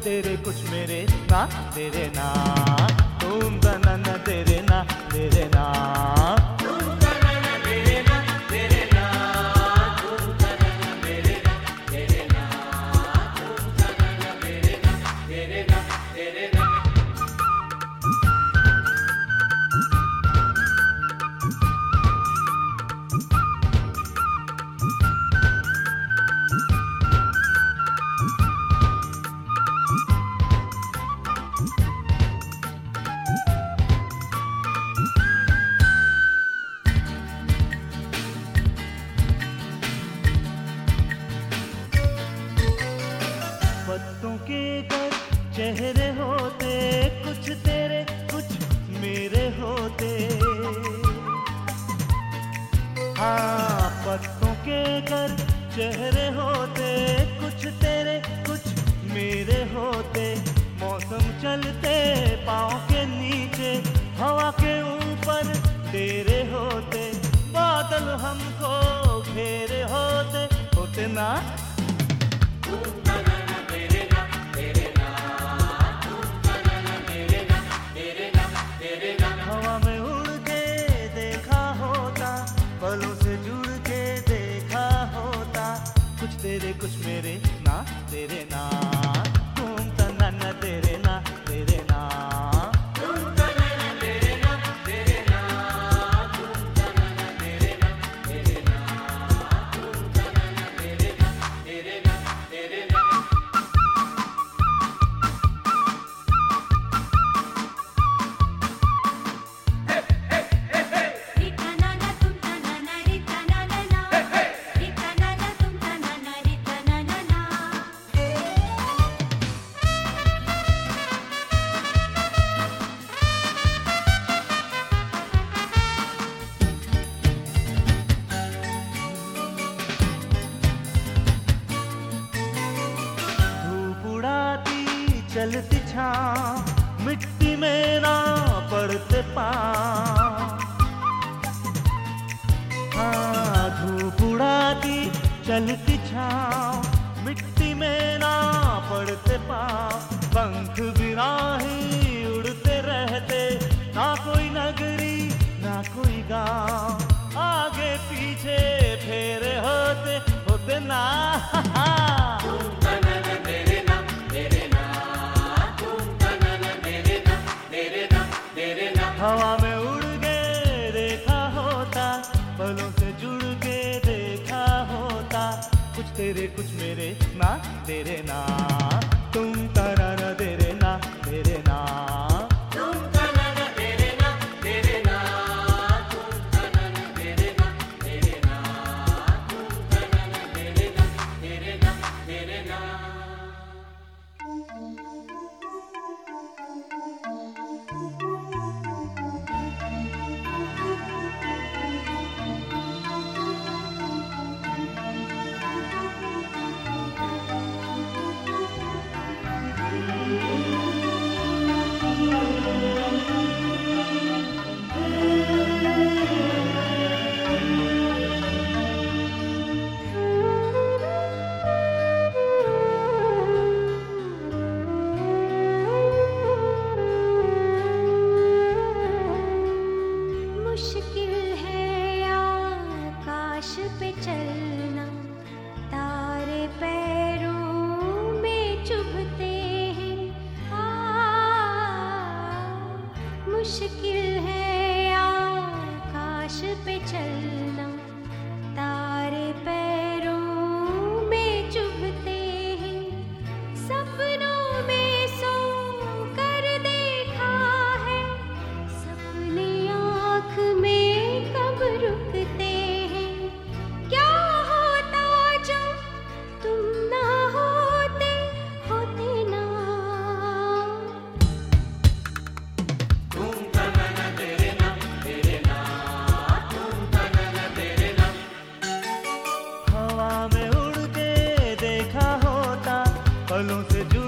तेरे कुछ मेरे ना तेरे ना, तुम तना ना तेरे ना तेरे ना, तुम तना ना तेरे ना तेरे ना, तुम तना ना तेरे ना तेरे ना, तुम तना ना तेरे ना तेरे ना तेरे ना। पत्तों के कर चेहरे होते, कुछ तेरे कुछ मेरे होते। हाँ, पत्तों के कर चेहरे होते, कुछ तेरे कुछ मेरे होते। मौसम चलते पाँव के नीचे, हवा के ऊपर तेरे होते। बादल हमको घेरे होते, होते ना हवा में उड़ के देखा होता, पलों से जुड़ के देखा होता। कुछ तेरे कुछ मेरे ना तेरे ना, तुम तना ना तेरे ना तेरे ना, तुम तना ना तेरे ना तेरे ना, तुम तना ना तेरे ना तेरे ना, तुम तना ना तेरे ना तेरे ना तेरे ना। चलती छाँव मिट्टी में ना पड़ते पाँव। हाँ, धूप उड़ाती चलती छाँव मिट्टी में ना पड़ते पाँव। पंख बिना ही उड़ते रहते, ना कोई नगरी ना कोई गाँव। आगे पीछे फेरे होते होते ना हवा में उड़ के देखा होता, पलों से जुड़ के देखा होता। कुछ तेरे कुछ मेरे ना तेरे ना, तुम तना ना तेरे ना तेरे ना, तुम तना ना तेरे ना तेरे ना, तुम तना ना तेरे ना तेरे ना, तुम तना ना तेरे ना तेरे ना तेरे ना। मुश्किल है आकाश पे चलना, तारे पैरों में चुभते हैं। सपनों में सो कर देखा है, सपने आँख में कब रुकते हैं। क्या होता जो तुम ना होते, होते ना। पलों से